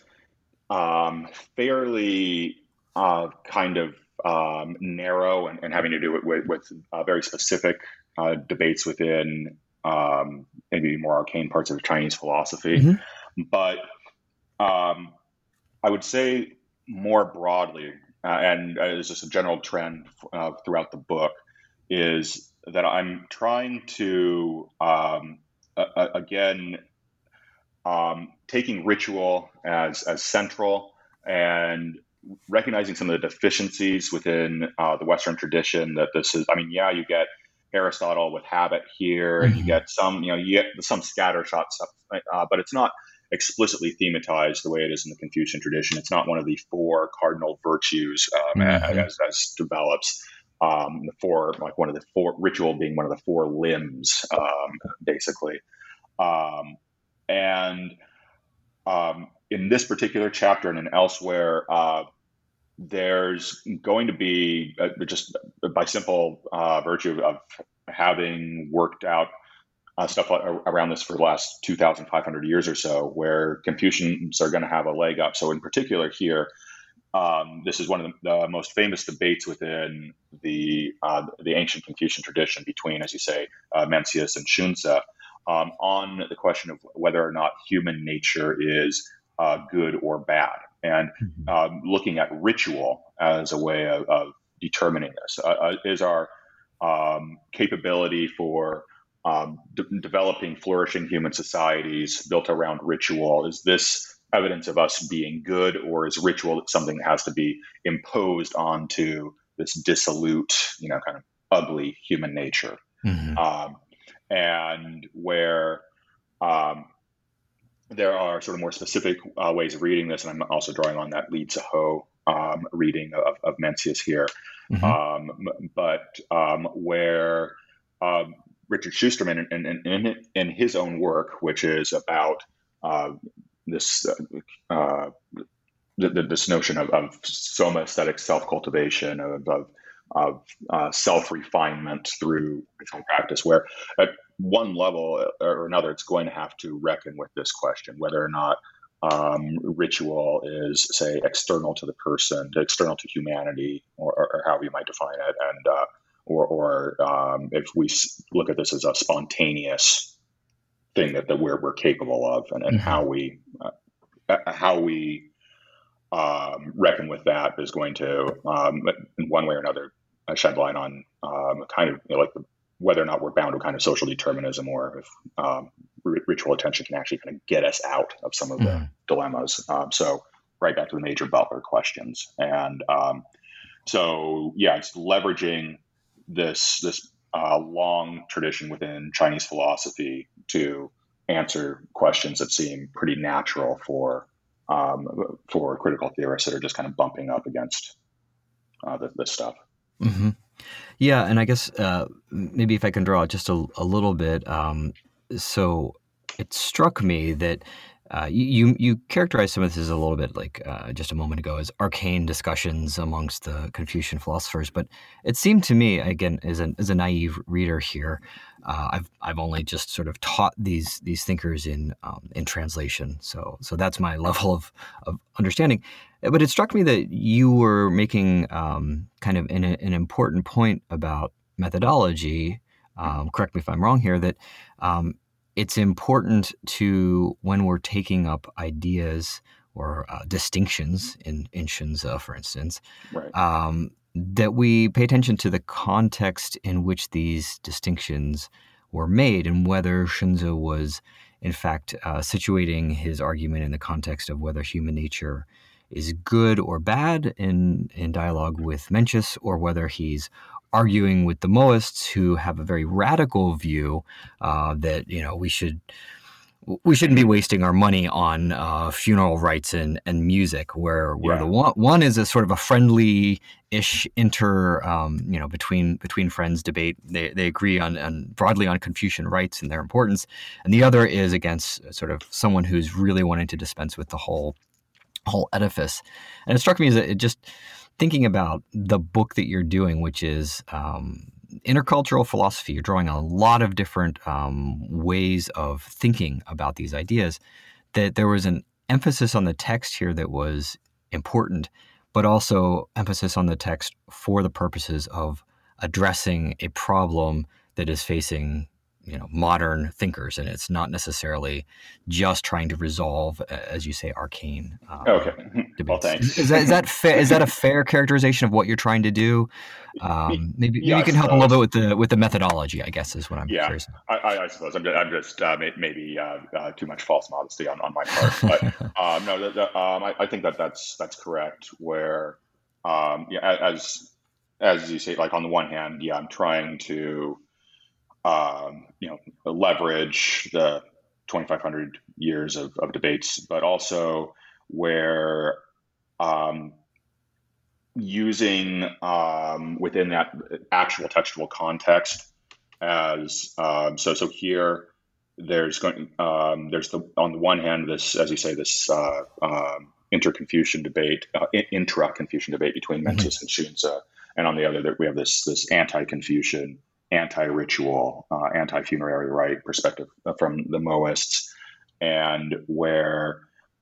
fairly kind of narrow and having to do with very specific debates within maybe more arcane parts of Chinese philosophy. Mm-hmm. But I would say more broadly, and it's just a general trend throughout the book, is that I'm trying to, again, taking ritual as central and recognizing some of the deficiencies within the Western tradition. That this is, you get Aristotle with habit here, and you get some, you get some scattershot stuff, but it's not explicitly thematized the way it is in the Confucian tradition. It's not one of the four cardinal virtues as develops. The four, like one of the four, ritual being one of the four limbs, basically. In this particular chapter and elsewhere, there's going to be, just by simple virtue of having worked out stuff around this for the last 2,500 years or so, where Confucians are going to have a leg up. So in particular here, this is one of the most famous debates within the ancient Confucian tradition between, as you say, Mencius and Xunzi, on the question of whether or not human nature is good or bad, and looking at ritual as a way of determining this. Is our capability for developing flourishing human societies built around ritual, is this evidence of us being good, or is ritual something that has to be imposed onto this dissolute, kind of ugly human nature? And where there are sort of more specific ways of reading this, and I'm also drawing on that Li Ziho reading of Mencius here, but where Richard Schusterman, in his own work, which is about this notion of soma aesthetic self-cultivation, of self-refinement through ritual practice, where at one level or another, it's going to have to reckon with this question, whether or not ritual is, say, external to the person, external to humanity, or however you might define it, and or if we look at this as a spontaneous thing that we're capable of, and how we reckon with that is going to, in one way or another, shed light on kind of whether or not we're bound to kind of social determinism, or if ritual attention can actually kind of get us out of some of the dilemmas. So right back to the Major Butler questions, and it's leveraging this long tradition within Chinese philosophy to answer questions that seem pretty natural for critical theorists that are just kind of bumping up against this stuff. Yeah, and I guess maybe if I can draw just a little bit. So it struck me that you characterized some of this as a little bit like just a moment ago as arcane discussions amongst the Confucian philosophers, but it seemed to me, again, as a naive reader here, I've only just sort of taught these thinkers in translation, so that's my level of understanding. But it struck me that you were making kind of an important point about methodology. Correct me if I'm wrong here. That it's important to, when we're taking up ideas or distinctions in Xunzi, for instance, right, that we pay attention to the context in which these distinctions were made, and whether Xunzi was, in fact, situating his argument in the context of whether human nature is good or bad in dialogue with Mencius, or whether he's arguing with the Mohists, who have a very radical view that we shouldn't be wasting our money on funeral rites and music, where the one is a sort of a friendly-ish between friends debate. They agree on broadly on Confucian rites and their importance, and the other is against sort of someone who's really wanting to dispense with the whole edifice. And it struck me as it just thinking about the book that you're doing, which is intercultural philosophy. You're drawing a lot of different ways of thinking about these ideas, that there was an emphasis on the text here that was important, but also emphasis on the text for the purposes of addressing a problem that is facing modern thinkers, and it's not necessarily just trying to resolve, as you say, arcane debates. Well, thanks. Is that fair? Is that a fair characterization of what you're trying to do? Maybe you can help a little bit with the methodology, I guess, is what I'm curious about. I suppose I'm just maybe too much false modesty on my part, but no, I think that's correct. Where as you say, like on the one hand, I'm trying to leverage the 2,500 years of debates, but also where using within that actual textual context as so here there's on the one hand this, as you say, this intra-Confucian debate between Mencius and Xunzi, and on the other that we have this anti-Confucian, anti-ritual, anti-funerary rite perspective from the Mohists, and where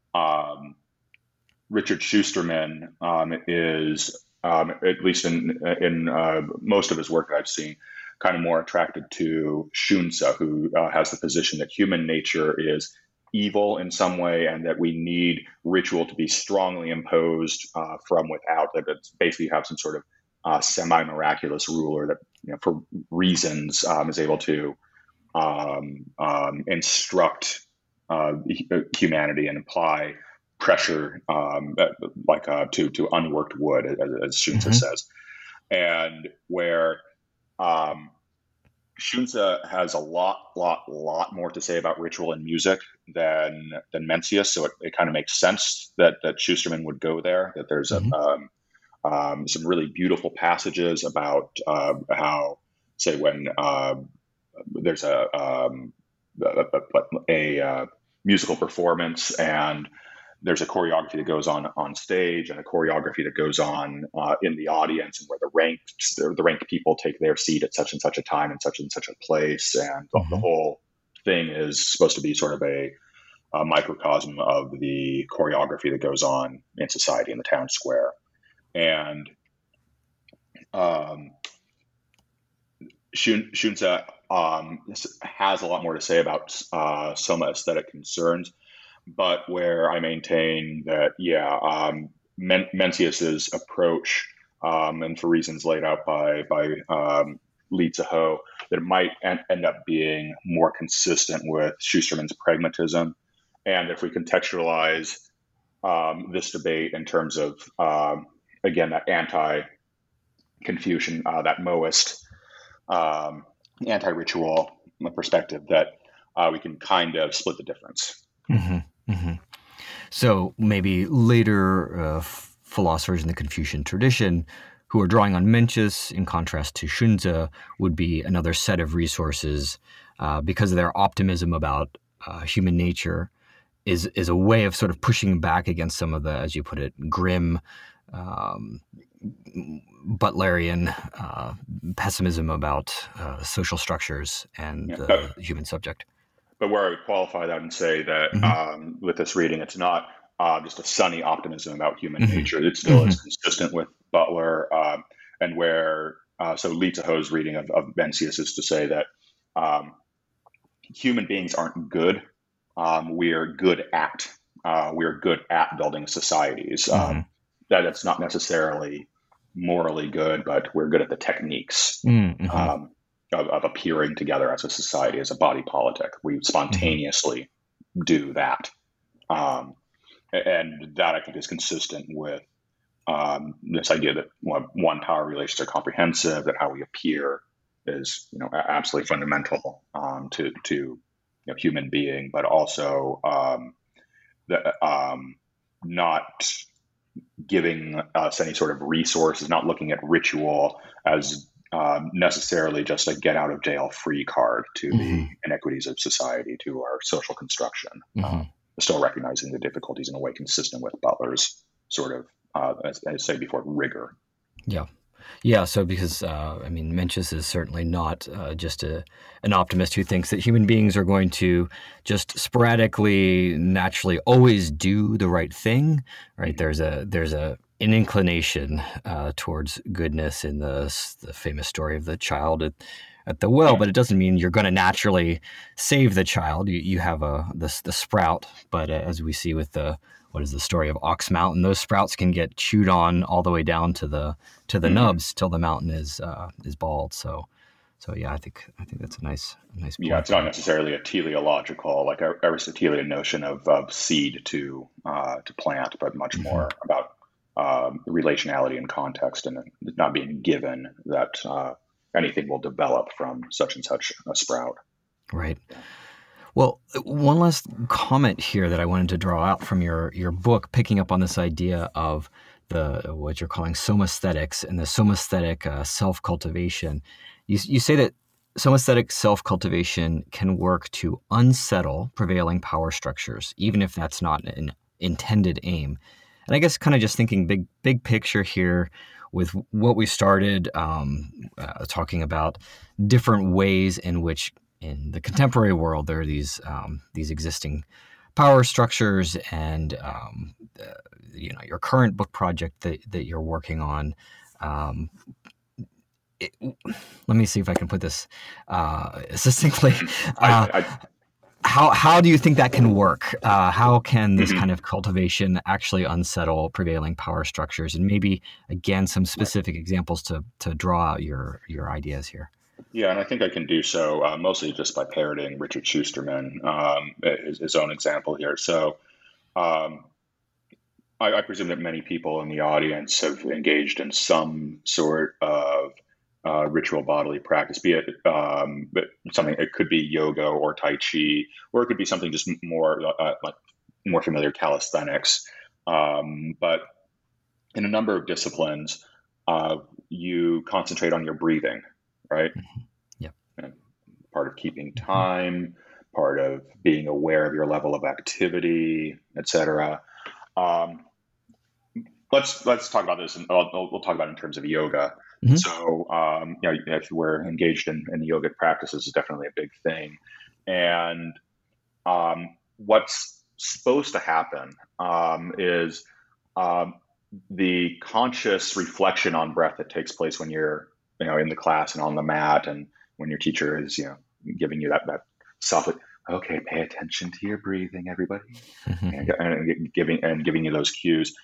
Richard Schusterman is, at least in most of his work that I've seen, kind of more attracted to Xunzi, who has the position that human nature is evil in some way, and that we need ritual to be strongly imposed from without. That it's basically have some sort of semi-miraculous ruler that, for reasons, is able to instruct humanity and apply pressure, to unworked wood, as Xunzi says, and where Xunzi has a lot more to say about ritual and music than Mencius, so it kind of makes sense that Schusterman would go there. That there's some really beautiful passages about how, say, when there's a musical performance and there's a choreography that goes on stage and a choreography that goes on in the audience, and where the ranked people take their seat at such and such a time in such and such a place, and the whole thing is supposed to be sort of a microcosm of the choreography that goes on in society in the town square. And Xunzi has a lot more to say about some aesthetic concerns, but where I maintain that, Mencius's approach, and for reasons laid out by Li Ziho, that it might end up being more consistent with Schusterman's pragmatism. And if we contextualize this debate in terms of, again, that anti-Confucian, that Mohist, anti-ritual perspective, that we can kind of split the difference. So maybe later philosophers in the Confucian tradition who are drawing on Mencius in contrast to Xunzi would be another set of resources because of their optimism about human nature is a way of sort of pushing back against some of the, as you put it, grim Butlerian pessimism about social structures and the human subject. But where I would qualify that and say that with this reading, it's not just a sunny optimism about human nature. It still is consistent with Butler, and where so Li Ziho's reading of Mencius is to say that human beings aren't good. We're good at building societies. That it's not necessarily morally good, but we're good at the techniques. Of appearing together as a society, as a body politic. We spontaneously do that. And that, I think, is consistent with this idea that one, power relations are comprehensive, that how we appear is absolutely fundamental to human being, but also not giving us any sort of resources, not looking at ritual as necessarily just a get out of jail free card to the inequities of society, to our social construction. Still recognizing the difficulties in a way consistent with Butler's sort of, as I say before, rigor. Yeah. So because, Mencius is certainly not just an optimist who thinks that human beings are going to just sporadically, naturally always do the right thing, right? There's an inclination towards goodness in the famous story of the child at the well, but it doesn't mean you're going to naturally save the child. You have the sprout, but as we see with the story of Ox Mountain, those sprouts can get chewed on all the way down to the nubs till the mountain is bald. So yeah, I think that's a nice point. Yeah, it's not necessarily a teleological, like Aristotelian notion of seed to plant, but much more about relationality and context, and not being given that anything will develop from such and such a sprout. Right. Well, one last comment here that I wanted to draw out from your book, picking up on this idea of what you're calling somasthetics and the somasthetic self-cultivation. You say that somasthetic self-cultivation can work to unsettle prevailing power structures, even if that's not an intended aim. And I guess kind of just thinking big picture here with what we started talking about different ways in which in the contemporary world there are these existing power structures, and your current book project that you're working on. Let me see if I can put this succinctly. How do you think that can work? How can this kind of cultivation actually unsettle prevailing power structures? And maybe, again, some specific examples to draw out your ideas here. Yeah, and I think I can do so mostly just by parroting Richard Schusterman, his own example here. So I presume that many people in the audience have engaged in some sort of ritual bodily practice, be it but something, it could be yoga or Tai Chi, or it could be something just more more familiar, calisthenics. But in a number of disciplines, you concentrate on your breathing, right? Yeah. And part of keeping time, part of being aware of your level of activity, etc. Let's talk about this, and we'll talk about it in terms of yoga. Mm-hmm. So, if we're engaged in the yogic practices, is definitely a big thing. And what's supposed to happen is the conscious reflection on breath that takes place when you're, in the class and on the mat, and when your teacher is, giving you that soft, okay, pay attention to your breathing, everybody, and giving you those cues.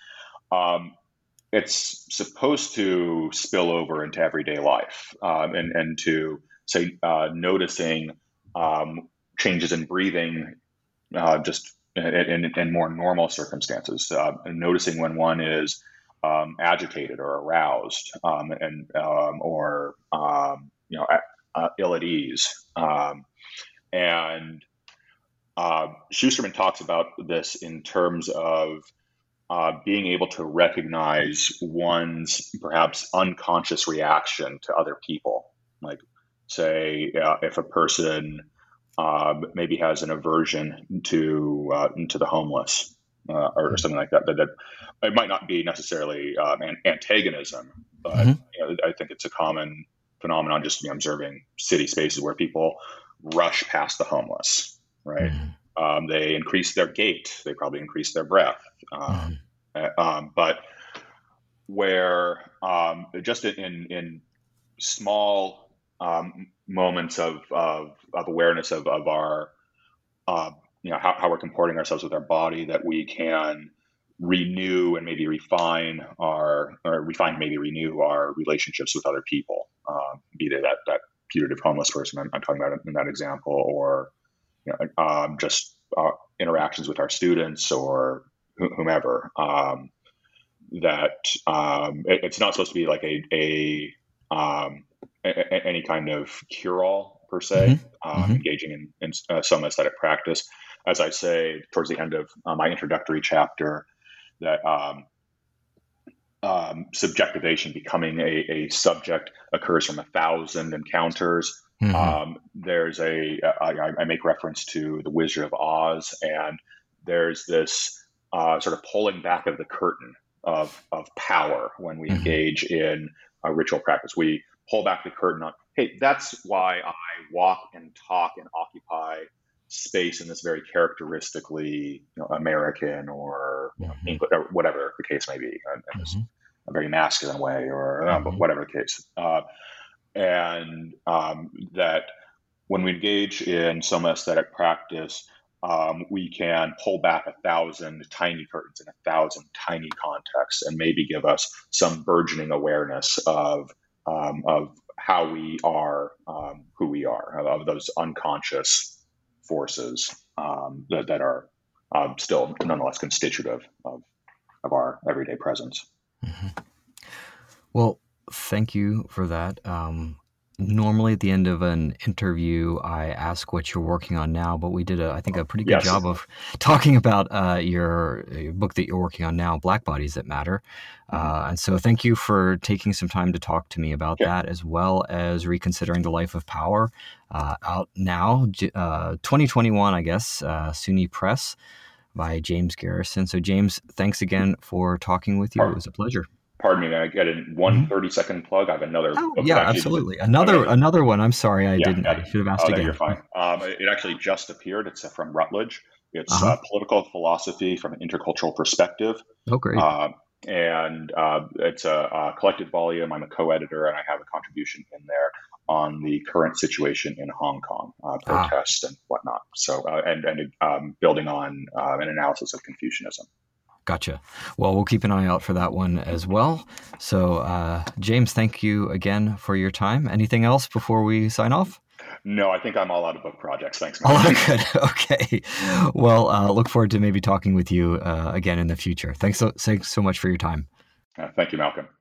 It's supposed to spill over into everyday life, and to say noticing changes in breathing just in more normal circumstances, and noticing when one is agitated or aroused, or ill at ease, and Schusterman talks about this in terms of being able to recognize one's perhaps unconscious reaction to other people. Like, say, if a person maybe has an aversion to the homeless or something like that, that it might not be necessarily an antagonism, but I think it's a common phenomenon just observing city spaces where people rush past the homeless, right? They increase their gait, they probably increase their breath. But where just in small moments of awareness of our how we're comporting ourselves with our body, that we can renew and maybe renew our relationships with other people, be they that putative homeless person I'm talking about in that example, or just interactions with our students or whomever. It's not supposed to be like any kind of cure-all per se. Engaging in some aesthetic practice, as I say towards the end of my introductory chapter, that subjectivation, becoming a subject, occurs from 1,000 encounters. There's I make reference to The Wizard of Oz, and there's this sort of pulling back of the curtain of power when we engage in a ritual practice. We pull back the curtain on, hey, that's why I walk and talk and occupy space in this very characteristically American or English, or whatever the case may be, in a very masculine way, or whatever the case. And that when we engage in some aesthetic practice, we can pull back 1,000 tiny curtains in 1,000 tiny contexts, and maybe give us some burgeoning awareness of how we are, who we are, of those unconscious forces that are still nonetheless constitutive of our everyday presence. Well, thank you for that. Normally at the end of an interview, I ask what you're working on now, but we did, I think, a pretty good job of talking about your book that you're working on now, Black Bodies That Matter. And so thank you for taking some time to talk to me about that, as well as Reconsidering the Life of Power, out now, 2021, I guess, SUNY Press by James Garrison. So James, thanks again for talking with you. It was a pleasure. Pardon me, may I get in one 30-second plug? I have another book. Yeah, absolutely. Another one. I'm sorry, I should have asked again. You're fine. It actually just appeared. It's from Routledge. It's Political Philosophy from an Intercultural Perspective. Oh, great. And it's a collected volume. I'm a co-editor, and I have a contribution in there on the current situation in Hong Kong, protests and whatnot. So, and building on an analysis of Confucianism. Gotcha. Well, we'll keep an eye out for that one as well. So, James, thank you again for your time. Anything else before we sign off? No, I think I'm all out of book projects. Thanks, man. Oh, good. Okay. Well, look forward to maybe talking with you again in the future. Thanks so much for your time. Thank you, Malcolm.